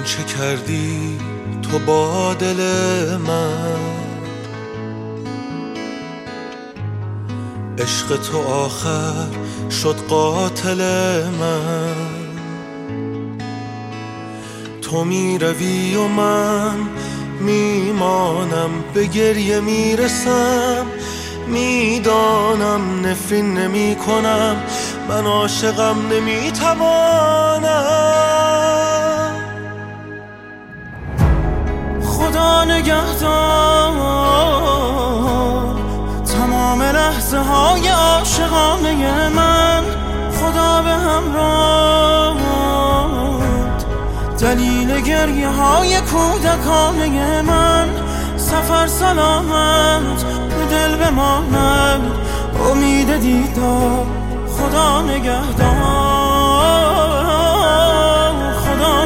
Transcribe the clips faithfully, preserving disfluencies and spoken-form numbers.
چه کردی تو با دل من؟ عشق تو آخر شد قاتل من. تو می روی و من میمانم، به گریه میرسم، میدانم نفرین نمی کنم، من عاشقم نمیتوانم. خدا نگهدار تمام لحظه های عاشقانه من، خدا به همراه دلیل گریه های کودکانه من. سفر سلامت به دل بماند، امید دیدار خدا نگهدار. خدا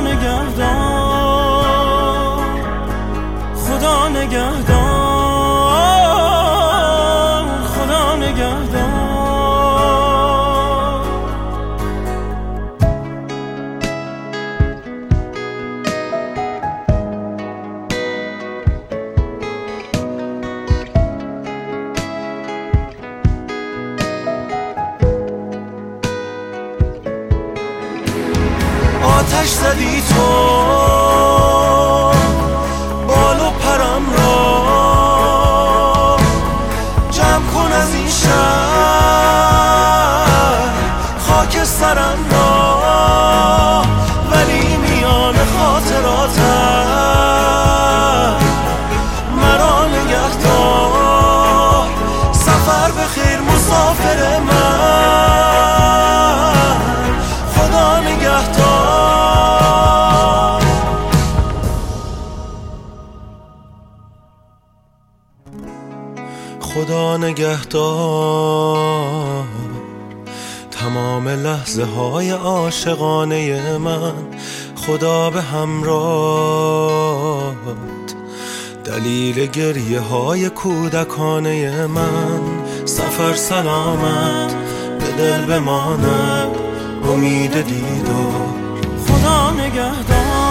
نگهدار، خدا نگهدار، خدا نگهدار. آتش زدی تو بال و پرم را، جمع کن از این شهر خاک سرم را، ولی میان خاطراتم مرا نگهدار. سفر به خیر مسافر من، خدا نگهدار. خدا نگهدار تمام لحظه های عاشقانه من، خدا به همراهت دلیل گریه های کودکانه من. سفر سلامت به دل بماند، امید دیدار خدا نگهدار.